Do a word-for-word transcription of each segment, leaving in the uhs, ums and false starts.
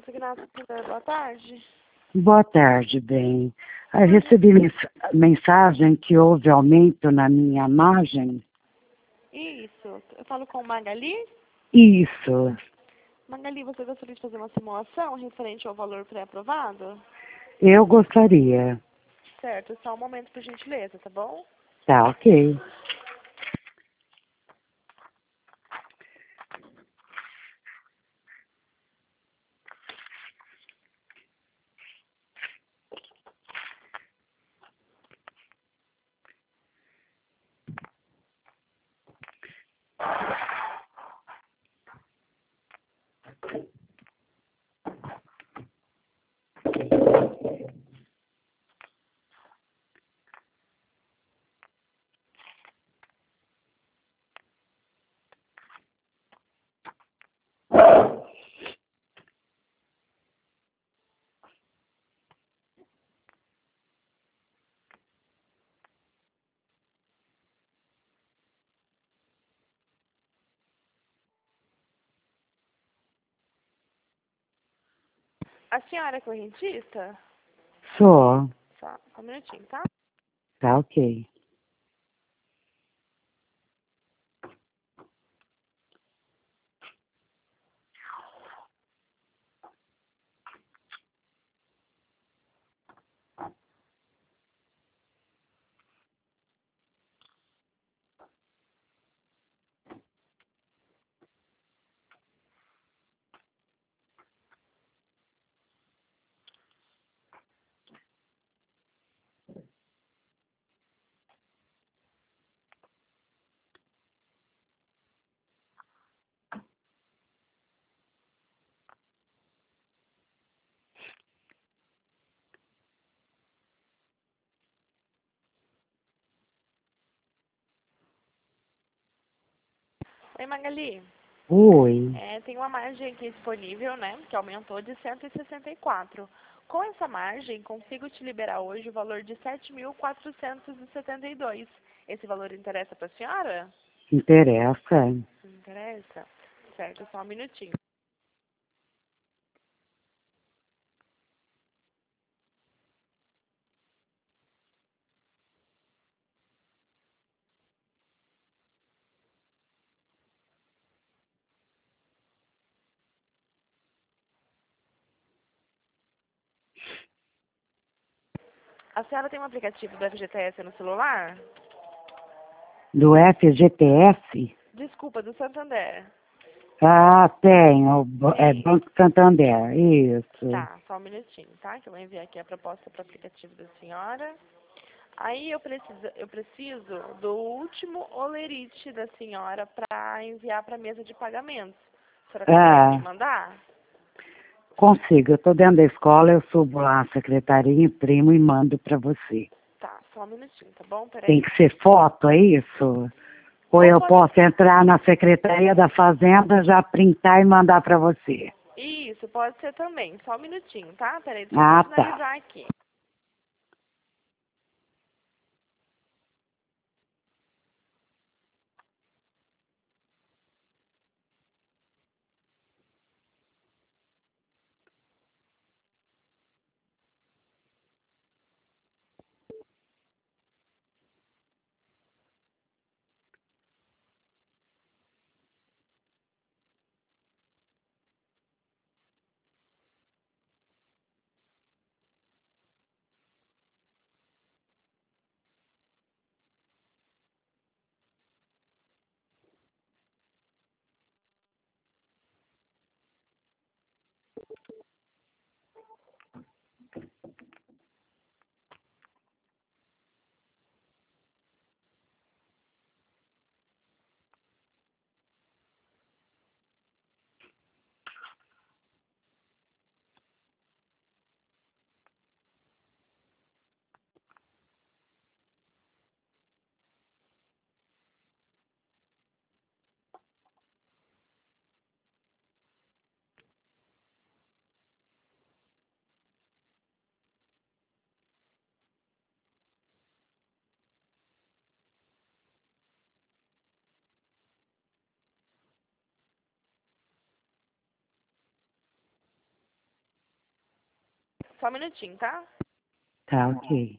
Consignado Pinheiro, boa tarde. Boa tarde, bem. Eu recebi mens- mensagem que houve aumento na minha margem. Isso, eu falo com Magali. Isso. Magali, você gostaria de fazer uma simulação referente ao valor pré-aprovado? Eu gostaria. Certo, só um momento, por gentileza, tá bom? Tá, ok. A senhora é correntista? Sou. Só, só um minutinho, tá? Tá, ok. Oi, Magali. Oi. É, tem uma margem aqui disponível, né, que aumentou de cento e sessenta e quatro. Com essa margem, consigo te liberar hoje o valor de sete mil quatrocentos e setenta e dois. Esse valor interessa para a senhora? Interessa. Interessa? Certo, só um minutinho. A senhora tem um aplicativo do F G T S no celular? Do F G T S? Desculpa, do Santander. Ah, tenho. Bo- É Sim. Banco Santander. Isso. Tá, só um minutinho, tá? Que eu vou enviar aqui a proposta para o aplicativo da senhora. Aí eu preciso, eu preciso do último olerite da senhora para enviar para a mesa de pagamentos. A senhora consegue me Ah, mandar? consigo. Eu tô dentro da escola, eu subo lá a secretaria, imprimo e mando para você. Tá, só um minutinho, tá bom? Tem Peraí. que ser foto, é isso? Ou Ou eu pode... posso entrar na Secretaria da Fazenda, já printar e mandar para você? Isso, pode ser também. Só um minutinho, tá? Peraí, deixa eu só Ah, tá. finalizar aqui. Só um minutinho, tá? Tá, ok.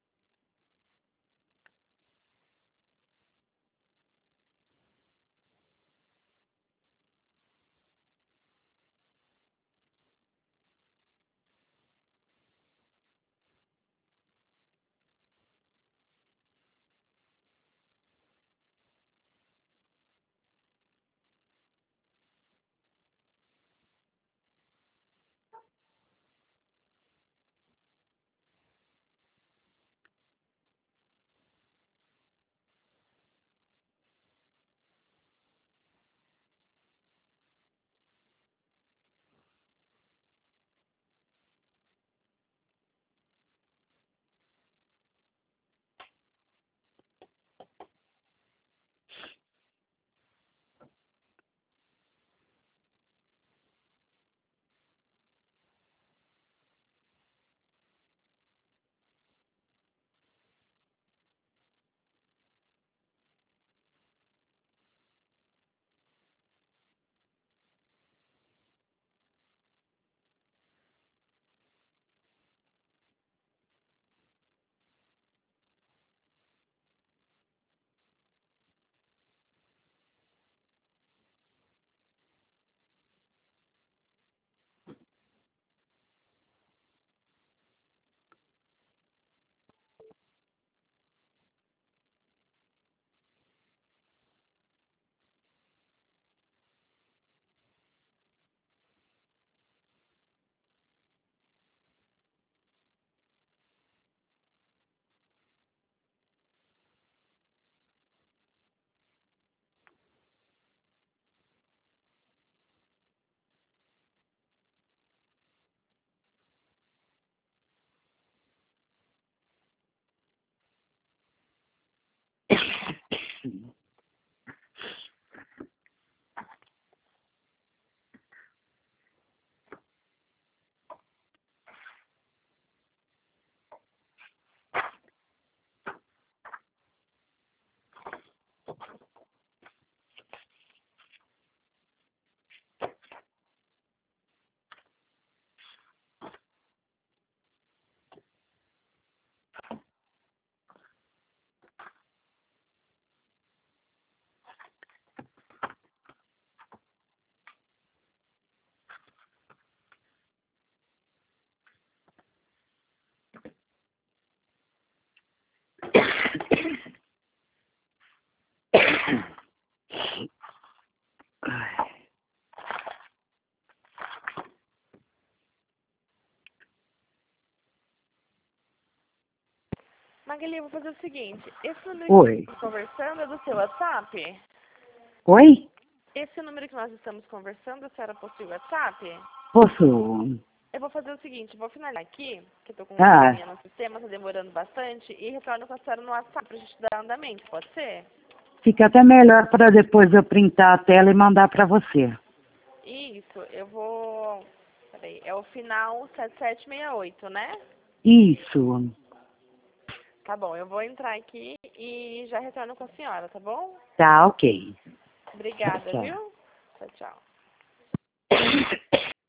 Magali, eu vou fazer o seguinte. Esse número que Oi. nós estamos conversando é do seu WhatsApp? Oi? Esse número que nós estamos conversando, a senhora possui WhatsApp? Posso... Eu vou fazer o seguinte, vou finalizar aqui, que eu tô com um Ah, probleminha no sistema, tá demorando bastante, e retorno com a senhora no WhatsApp pra gente dar andamento, pode ser? fica até melhor para depois eu printar a tela e mandar para você. Isso, eu vou... Peraí, é o final sete sete seis oito, né? Isso. Tá bom, eu vou entrar aqui e já retorno com a senhora, tá bom? Tá, ok. Tchau, Obrigada, tchau. viu? Tchau, tchau.